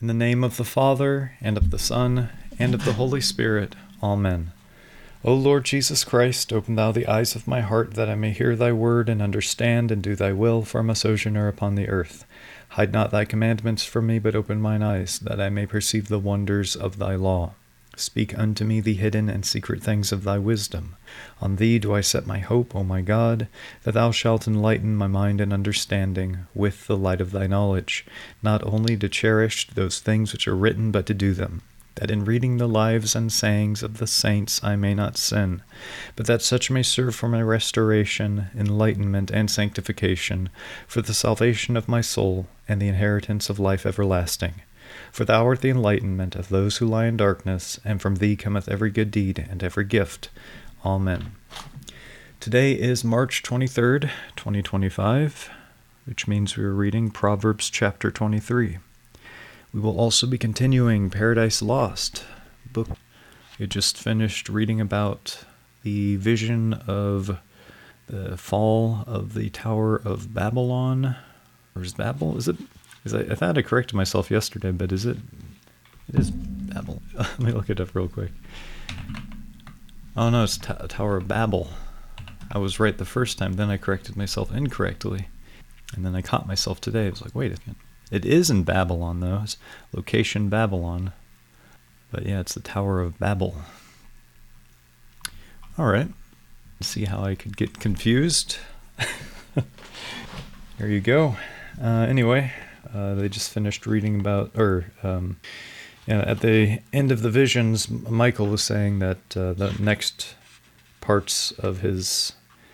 In the name of the Father, and of the Son, and of the Holy Spirit. Amen. O Lord Jesus Christ, open thou the eyes of my heart, that I may hear thy word and understand and do thy will, for I am a sojourner upon the earth. Hide not thy commandments from me, but open mine eyes, that I may perceive the wonders of thy law. Speak unto me the hidden and secret things of thy wisdom. On thee do I set my hope, O my God, that thou shalt enlighten my mind and understanding with the light of thy knowledge, not only to cherish those things which are written, but to do them, that in reading the lives and sayings of the saints I may not sin, but that such may serve for my restoration, enlightenment, and sanctification, for the salvation of my soul, and the inheritance of life everlasting. For thou art the enlightenment of those who lie in darkness, and from thee cometh every good deed and every gift. Amen. Today is March 23rd, 2025, which means we are reading Proverbs chapter 23. We will also be continuing Paradise Lost book. We just finished reading about the vision of the fall of the Tower of Babylon. Or is Babel? Is it? I thought I corrected myself yesterday, but is it? It is Babel. Let me look it up real quick. Oh no, it's Tower of Babel. I was right the first time, then I corrected myself incorrectly. And then I caught myself today. I was like, wait a second. It is in Babylon, though. It's location Babylon. But yeah, it's the Tower of Babel. All right. Let's see how I could get confused. There you go. Anyway, they just finished reading about, at the end of the visions, Michael was saying that the next parts of his,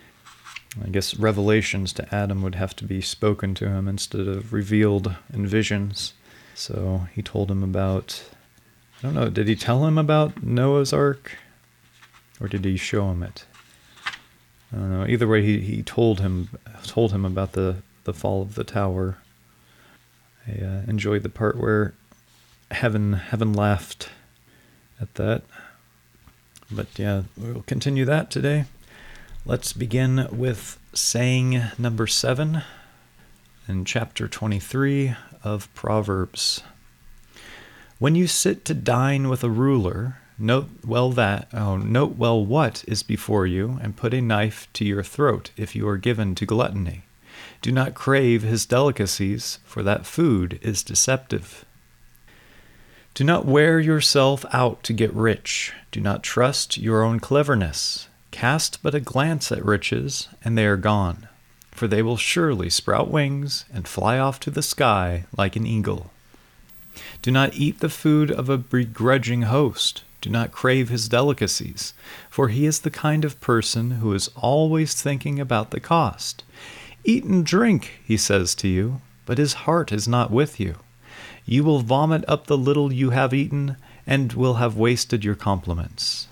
revelations to Adam would have to be spoken to him instead of revealed in visions. So he told him about, I don't know, did he tell him about Noah's Ark? Or did he show him it? I don't know. Either way, he told him about the fall of the tower. I enjoyed the part where heaven laughed at that. But yeah, we'll continue that today. Let's begin with saying number 7 in chapter 23 of Proverbs. When you sit to dine with a ruler, note well what is before you, and put a knife to your throat if you are given to gluttony. Do not crave his delicacies, for that food is deceptive. Do not wear yourself out to get rich. Do not trust your own cleverness. Cast but a glance at riches, and they are gone, for they will surely sprout wings and fly off to the sky like an eagle. Do not eat the food of a begrudging host. Do not crave his delicacies, for he is the kind of person who is always thinking about the cost. Eat and drink, he says to you, but his heart is not with you. You will vomit up the little you have eaten, and will have wasted your compliments.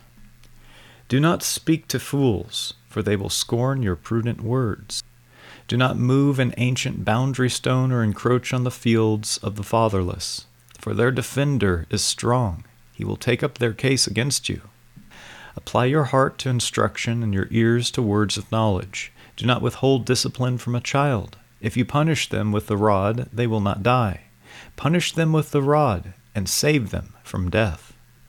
Do not speak to fools, for they will scorn your prudent words. Do not move an ancient boundary stone or encroach on the fields of the fatherless, for their defender is strong. He will take up their case against you. Apply your heart to instruction and your ears to words of knowledge. Do not withhold discipline from a child. If you punish them with the rod, they will not die. Punish them with the rod, and save them from death.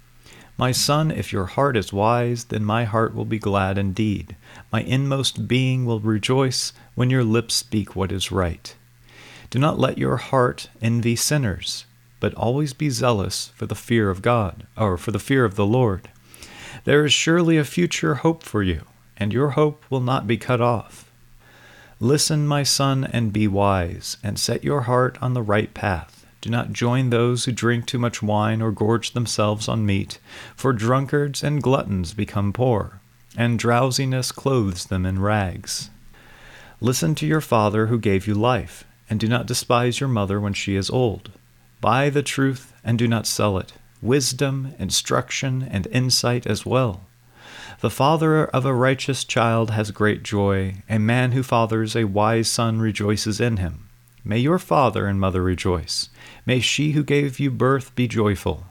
My son, if your heart is wise, then my heart will be glad indeed. My inmost being will rejoice when your lips speak what is right. Do not let your heart envy sinners, but always be zealous for the fear of God, or for the fear of the Lord. There is surely a future hope for you, and your hope will not be cut off. Listen, my son, and be wise, and set your heart on the right path. Do not join those who drink too much wine or gorge themselves on meat, for drunkards and gluttons become poor, and drowsiness clothes them in rags. Listen to your father who gave you life, and do not despise your mother when she is old. Buy the truth and do not sell it, wisdom, instruction, and insight as well. The father of a righteous child has great joy. A man who fathers a wise son rejoices in him. May your father and mother rejoice. May she who gave you birth be joyful.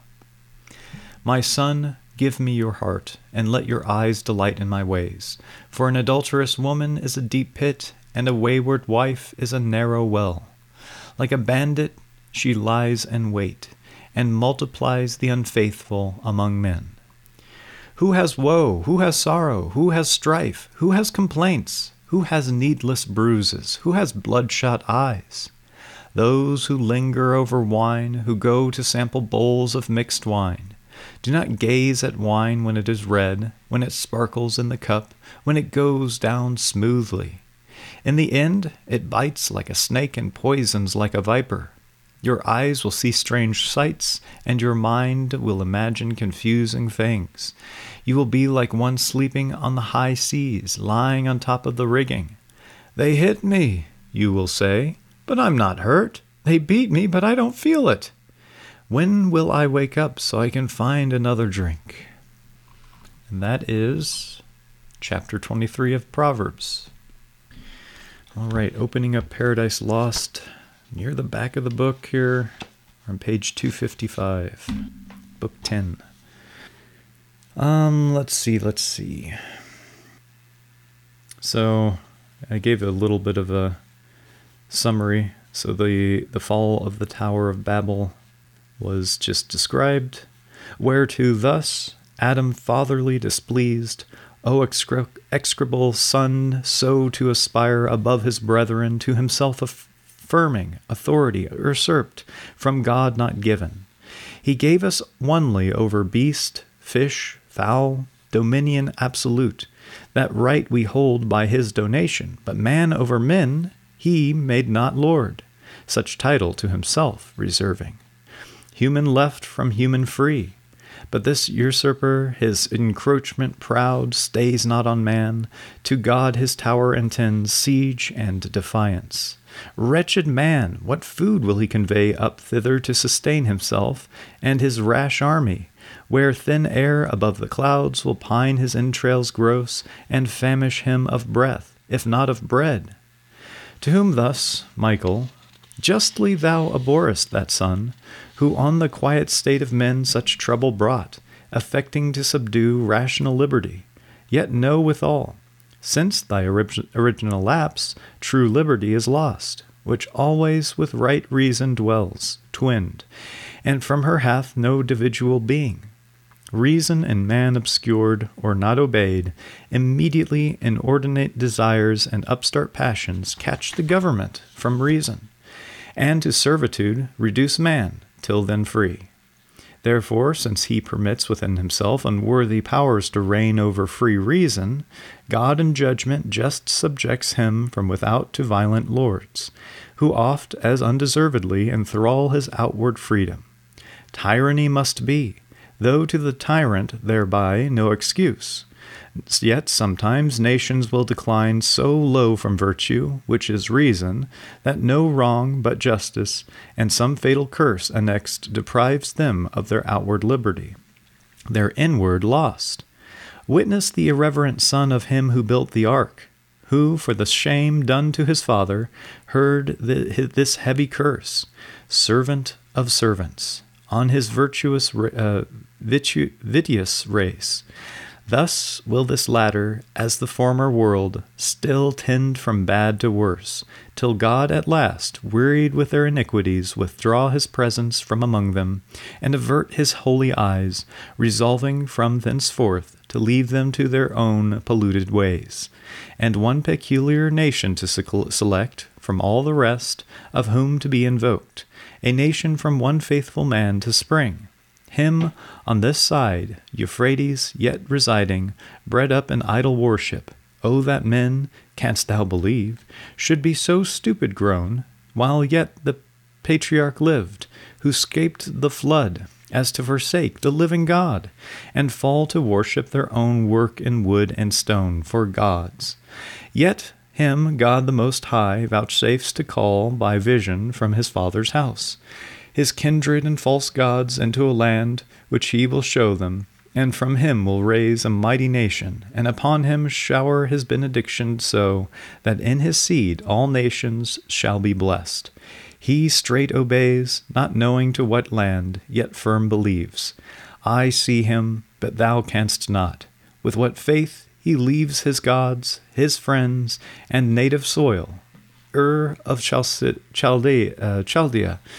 My son, give me your heart, and let your eyes delight in my ways. For an adulterous woman is a deep pit, and a wayward wife is a narrow well. Like a bandit, she lies in wait. and multiplies the unfaithful among men. Who has woe? Who has sorrow? Who has strife? Who has complaints? Who has needless bruises? Who has bloodshot eyes? Those who linger over wine, who go to sample bowls of mixed wine. Do not gaze at wine when it is red, when it sparkles in the cup, when it goes down smoothly. In the end, it bites like a snake and poisons like a viper. Your eyes will see strange sights, and your mind will imagine confusing things. You will be like one sleeping on the high seas, lying on top of the rigging. They hit me, you will say, but I'm not hurt. They beat me, but I don't feel it. When will I wake up so I can find another drink? And that is chapter 23 of Proverbs. All right, opening up Paradise Lost, near the back of the book here, on page 255, book 10. Let's see. So, I gave a little bit of a summary. So the fall of the Tower of Babel was just described. Whereto thus, Adam fatherly displeased, O execrable son, so to aspire above his brethren, to himself affirming authority usurped, from God not given. He gave us onely over beast, fish, fowl, dominion absolute. That right we hold by his donation, but man over men he made not Lord, such title to himself reserving. Human left from human free, but this usurper, his encroachment proud, stays not on man. To God his tower intends siege and defiance. Wretched man, what food will he convey up thither to sustain himself and his rash army, where thin air above the clouds will pine his entrails gross, and famish him of breath, if not of bread? To whom thus, Michael, justly thou abhorrest that son, who on the quiet state of men such trouble brought, affecting to subdue rational liberty, yet know withal, since thy original lapse, true liberty is lost, which always with right reason dwells, twinned, and from her hath no individual being. Reason in man obscured, or not obeyed, immediately inordinate desires and upstart passions catch the government from reason, and to servitude reduce man, till then free. Therefore, since he permits within himself unworthy powers to reign over free reason, God in judgment just subjects him from without to violent lords, who oft as undeservedly enthrall his outward freedom. Tyranny must be, though to the tyrant thereby no excuse. Yet sometimes nations will decline so low from virtue, which is reason, that no wrong but justice, and some fatal curse annexed, deprives them of their outward liberty, their inward lost. Witness the irreverent son of him who built the ark, who, for the shame done to his father, heard this heavy curse, servant of servants, on his vitious race. Thus will this latter, as the former world, still tend from bad to worse, till God at last, wearied with their iniquities, withdraw his presence from among them, and avert his holy eyes, resolving from thenceforth to leave them to their own polluted ways, and one peculiar nation to select from all the rest, of whom to be invoked, a nation from one faithful man to spring. Him, on this side, Euphrates, yet residing, bred up in idol worship. O that men, canst thou believe, should be so stupid grown, while yet the patriarch lived, who scaped the flood, as to forsake the living God, and fall to worship their own work in wood and stone for gods. Yet him God the Most High vouchsafes to call by vision from his father's house, his kindred and false gods, into a land which he will show them, and from him will raise a mighty nation, and upon him shower his benediction, so that in his seed all nations shall be blessed. He straight obeys, not knowing to what land, yet firm believes. I see him, but thou canst not. With what faith he leaves his gods, his friends, and native soil, of Chaldea,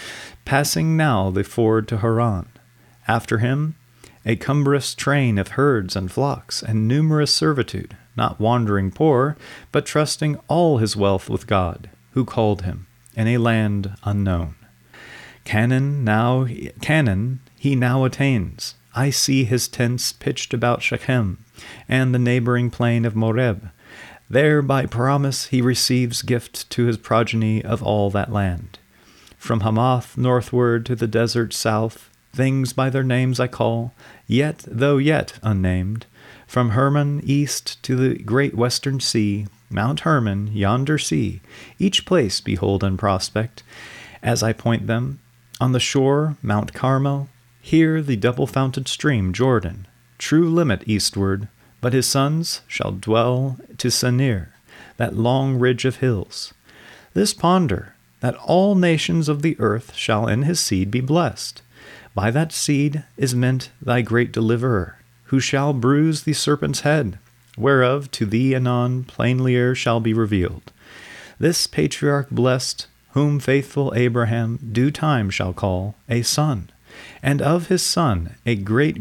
passing now the ford to Haran. After him, a cumbrous train of herds and flocks, and numerous servitude, not wandering poor, but trusting all his wealth with God, who called him, in a land unknown. Canaan he now attains. I see his tents pitched about Shechem, and the neighboring plain of Moreb. There by promise he receives gift to his progeny of all that land. From Hamath northward to the desert south, things by their names I call, yet though yet unnamed. From Hermon east to the great western sea, Mount Hermon, yonder sea, each place behold and prospect, as I point them. On the shore, Mount Carmel, here the double-founted stream Jordan, true limit eastward, but his sons shall dwell to Senir, that long ridge of hills. This ponder, that all nations of the earth shall in his seed be blessed. By that seed is meant thy great deliverer, who shall bruise the serpent's head, whereof to thee anon plainlier shall be revealed. This patriarch blessed, whom faithful Abraham due time shall call a son, and of his son a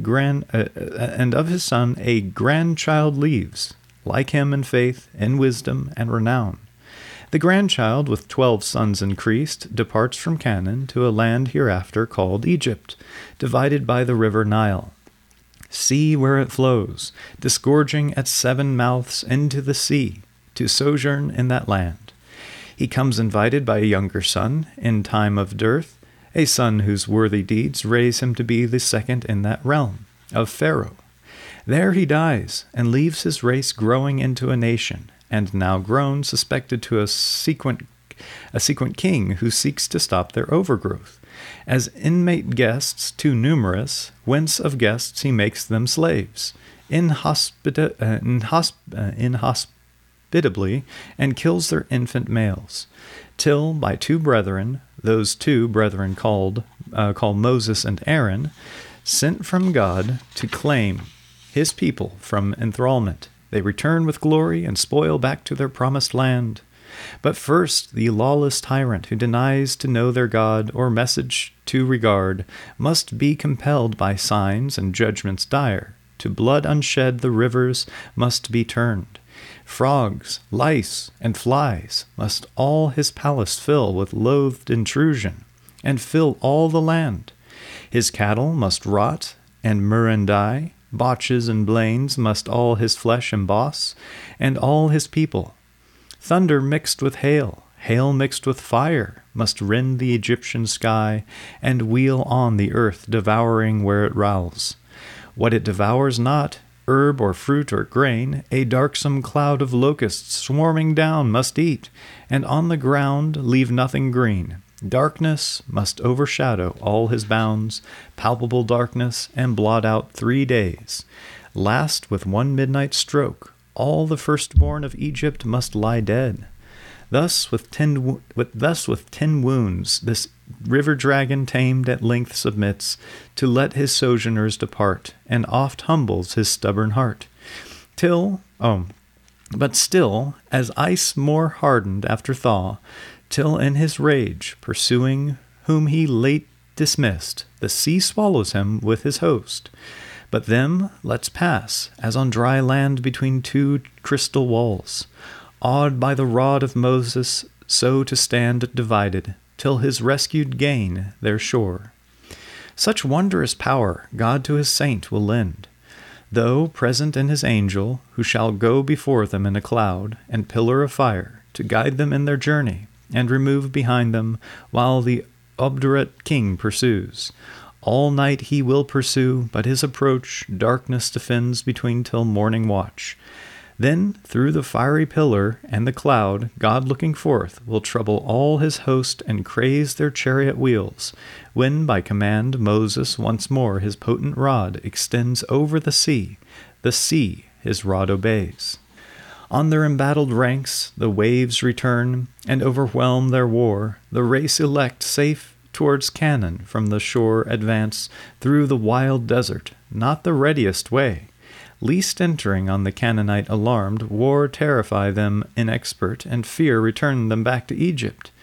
grandchild leaves, like him in faith, in wisdom, and renown. The grandchild, with 12 sons increased, departs from Canaan to a land hereafter called Egypt, divided by the river Nile. See where it flows, disgorging at 7 mouths into the sea, to sojourn in that land. He comes invited by a younger son in time of dearth, a son whose worthy deeds raise him to be the second in that realm, of Pharaoh. There he dies, and leaves his race growing into a nation, and now grown suspected to a sequent king who seeks to stop their overgrowth. As inmate guests too numerous, whence of guests he makes them slaves, inhospitably, and kills their infant males, till by 2 brethren, those 2 brethren called Moses and Aaron, sent from God to claim his people from enthrallment, they return with glory and spoil back to their promised land. But first the lawless tyrant who denies to know their God or message to regard must be compelled by signs and judgments dire. To blood unshed the rivers must be turned. Frogs, lice, and flies must all his palace fill with loathed intrusion, and fill all the land. His cattle must rot and murrain die. Botches and blains must all his flesh emboss, and all his people. Thunder mixed with hail, hail mixed with fire, must rend the Egyptian sky, and wheel on the earth, devouring where it rowels. What it devours not, herb or fruit or grain, a darksome cloud of locusts swarming down must eat, and on the ground leave nothing green. Darkness must overshadow all his bounds, palpable darkness, and blot out 3 days. Last with 1 midnight stroke, all the firstborn of Egypt must lie dead. Thus with 10 wounds, this river dragon tamed at length submits to let his sojourners depart, and oft humbles his stubborn heart. But still, as ice more hardened after thaw, till in his rage, pursuing whom he late dismissed, the sea swallows him with his host. But them lets pass, as on dry land between 2 crystal walls, awed by the rod of Moses, so to stand divided, till his rescued gain their shore. Such wondrous power God to his saint will lend, though present in his angel, who shall go before them in a cloud and pillar of fire, to guide them in their journey, and remove behind them, while the obdurate king pursues. All night he will pursue, but his approach darkness defends between till morning watch. Then, through the fiery pillar and the cloud, God looking forth will trouble all his host and craze their chariot wheels, when by command Moses once more his potent rod extends over the sea his rod obeys. On their embattled ranks the waves return, and overwhelm their war. The race elect safe towards Canaan from the shore advance through the wild desert, not the readiest way. Least entering on the Canaanite alarmed, war terrify them inexpert, and fear return them back to Egypt.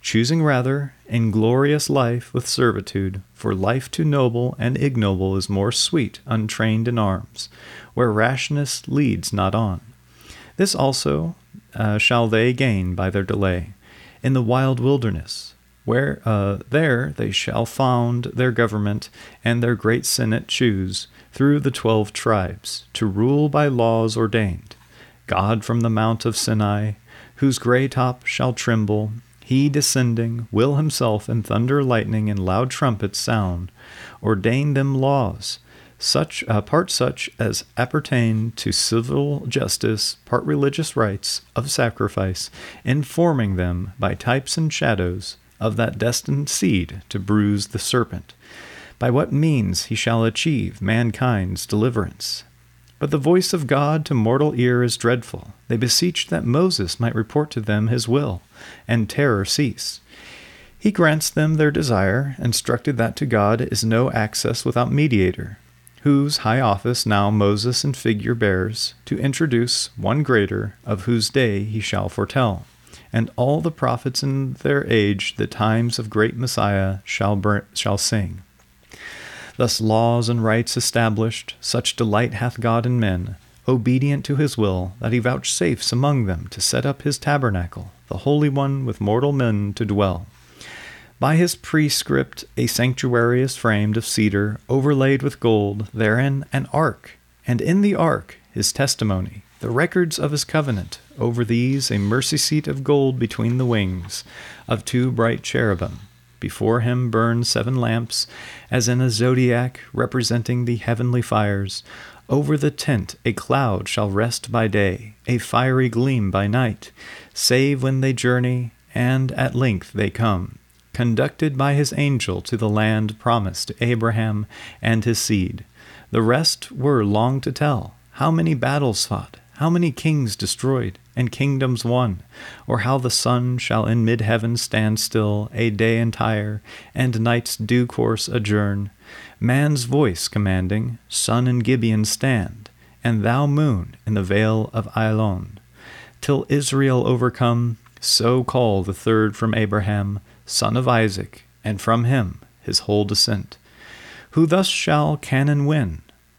choosing rather inglorious life with servitude, for life too noble and ignoble is more sweet, untrained in arms, where rashness leads not on. This also shall they gain by their delay, in the wild wilderness, where there they shall found their government, and their great senate choose, through the 12 tribes, to rule by laws ordained. God from the mount of Sinai, whose grey top shall tremble, he descending, will himself in thunder, lightning, and loud trumpets sound, ordain them laws, part such as appertain to civil justice, part religious rites of sacrifice, informing them by types and shadows of that destined seed to bruise the serpent, by what means he shall achieve mankind's deliverance. But the voice of God to mortal ear is dreadful. They beseeched that Moses might report to them his will, and terror cease. He grants them their desire, instructed that to God is no access without mediator, whose high office now Moses in figure bears, to introduce one greater, of whose day he shall foretell. And all the prophets in their age the times of great Messiah shall sing. Thus laws and rights established, such delight hath God in men, obedient to his will, that he vouchsafes among them to set up his tabernacle, the Holy One with mortal men to dwell. By his prescript a sanctuary is framed of cedar, overlaid with gold, therein an ark, and in the ark his testimony, the records of his covenant, over these a mercy seat of gold between the wings of 2 bright cherubim. Before him burn 7 lamps, as in a zodiac, representing the heavenly fires. Over the tent a cloud shall rest by day, a fiery gleam by night, save when they journey, and at length they come, conducted by his angel to the land promised to Abraham and his seed. The rest were long to tell, how many battles fought, how many kings destroyed, and kingdoms won, or how the sun shall in mid-heaven stand still a day entire, and night's due course adjourn, man's voice commanding, sun in Gibeon stand, and thou moon in the vale of Ailon, till Israel overcome, so call the third from Abraham, son of Isaac, and from him his whole descent, who thus shall Canaan win.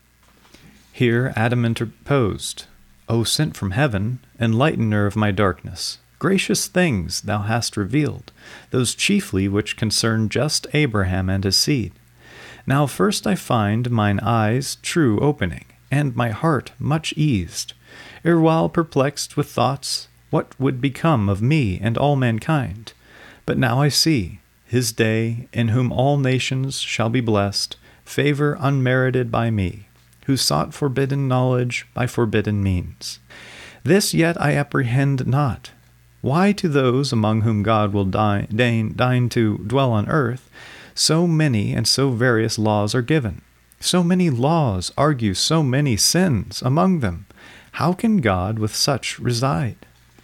Here Adam interposed, O sent from heaven, enlightener of my darkness, gracious things thou hast revealed, those chiefly which concern just Abraham and his seed. Now first I find mine eyes true opening, and my heart much eased, erewhile perplexed with thoughts, what would become of me and all mankind. But now I see, his day, in whom all nations shall be blessed, favor unmerited by me, who sought forbidden knowledge by forbidden means. This yet I apprehend not. Why to those among whom God will deign to dwell on earth, so many and so various laws are given? So many laws argue so many sins among them. How can God with such reside?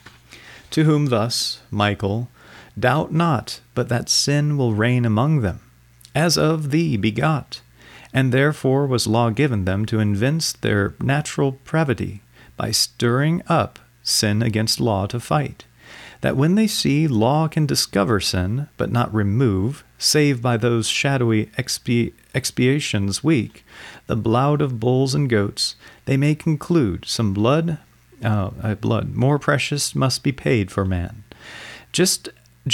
To whom thus, Michael, doubt not but that sin will reign among them, as of thee begot, and therefore was law given them to evince their natural pravity, by stirring up sin against law to fight, that when they see law can discover sin, but not remove, save by those shadowy expiations weak, the blood of bulls and goats, they may conclude some blood more precious must be paid for man, just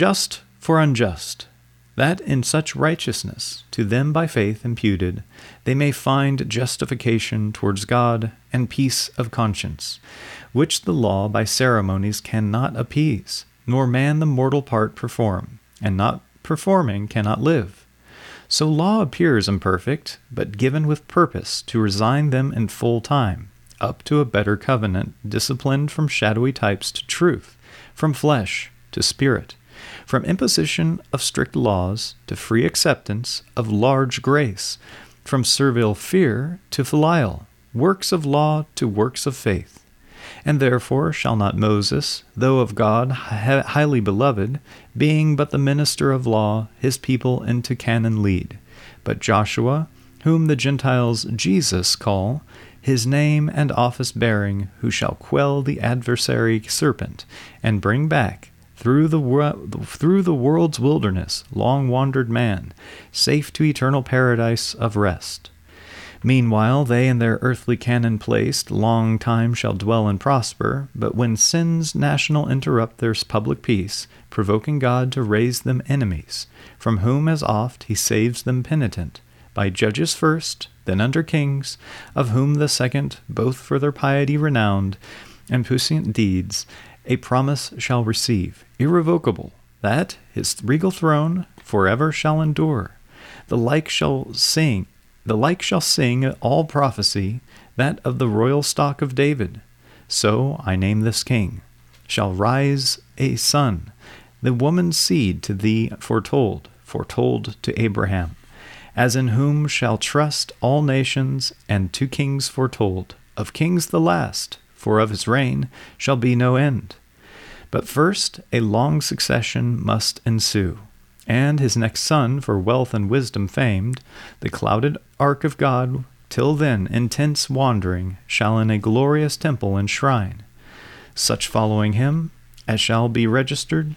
for unjust, that in such righteousness, to them by faith imputed, they may find justification towards God and peace of conscience, which the law by ceremonies cannot appease, nor man the mortal part perform, and not performing cannot live. So law appears imperfect, but given with purpose to resign them in full time, up to a better covenant, disciplined from shadowy types to truth, from flesh to spirit, from imposition of strict laws to free acceptance of large grace, from servile fear to filial, works of law to works of faith. And therefore shall not Moses, though of God highly beloved, being but the minister of law, his people into Canaan lead, but Joshua, whom the Gentiles Jesus call, his name and office bearing, who shall quell the adversary serpent, and bring back through the world's wilderness, long wandered man, safe to eternal paradise of rest. Meanwhile, they in their earthly canon placed, long time shall dwell and prosper, but when sins national interrupt their public peace, provoking God to raise them enemies, from whom as oft he saves them penitent, by judges first, then under kings, of whom the second, both for their piety renowned, and puissant deeds, a promise shall receive, irrevocable, that his regal throne forever shall endure. The like shall sing all prophecy, that of the royal stock of David. So I name this king. Shall rise a son, the woman's seed to thee foretold to Abraham, as in whom shall trust all nations, and to kings foretold, of kings the last, for of his reign shall be no end. But first a long succession must ensue, and his next son, for wealth and wisdom famed, the clouded ark of God, till then intense wandering, shall in a glorious temple enshrine such following him as shall be registered,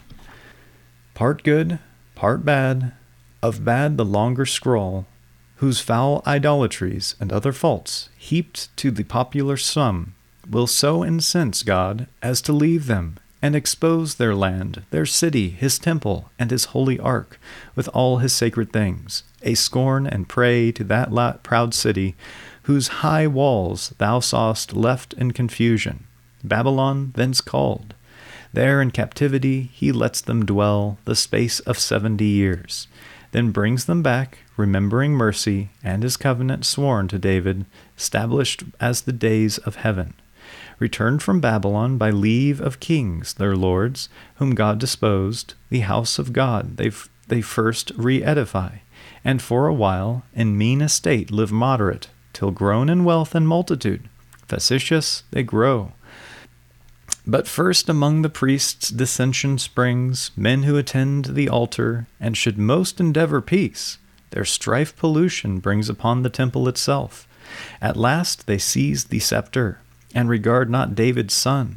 part good, part bad, of bad the longer scroll, whose foul idolatries and other faults, heaped to the popular sum, will so incense God as to leave them, and expose their land, their city, his temple, and his holy ark, with all his sacred things, a scorn and prey to that proud city, whose high walls thou sawest left in confusion, Babylon thence called. There in captivity he lets them dwell the space of 70 years, then brings them back, remembering mercy, and his covenant sworn to David, established as the days of heaven. Returned from Babylon by leave of kings, their lords, whom God disposed, the house of God they first re-edify, and for a while in mean estate live moderate, till grown in wealth and multitude, facetious they grow. But first among the priests dissension springs, men who attend the altar, and should most endeavor peace, their strife pollution brings upon the temple itself. At last they seize the scepter, and regard not David's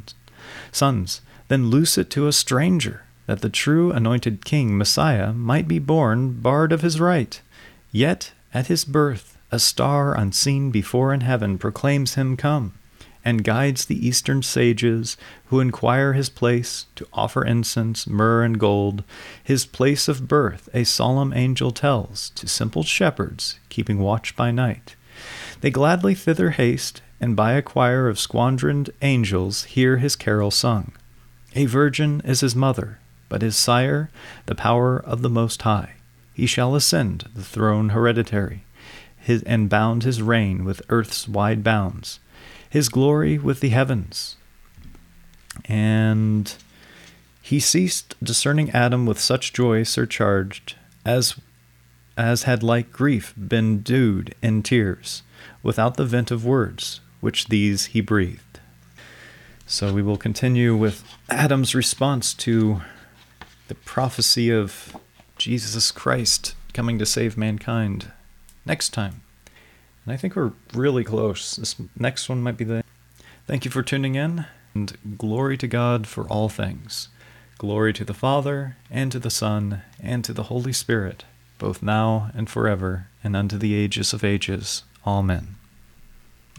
sons, then loose it to a stranger, that the true anointed king Messiah might be born barred of his right. Yet at his birth a star unseen before in heaven proclaims him come, and guides the eastern sages who inquire his place to offer incense, myrrh, and gold. His place of birth a solemn angel tells to simple shepherds keeping watch by night. They gladly thither haste, and by a choir of squadroned angels hear his carol sung. A virgin is his mother, but his sire the power of the Most High. He shall ascend the throne hereditary, and bound his reign with earth's wide bounds, his glory with the heavens. And he ceased, discerning Adam with such joy surcharged, as had like grief been dewed in tears, without the vent of words, which these he breathed. So we will continue with Adam's response to the prophecy of Jesus Christ coming to save mankind next time. And I think we're really close. This next one might be the... Thank you for tuning in, and glory to God for all things. Glory to the Father, and to the Son, and to the Holy Spirit, both now and forever, and unto the ages of ages. Amen.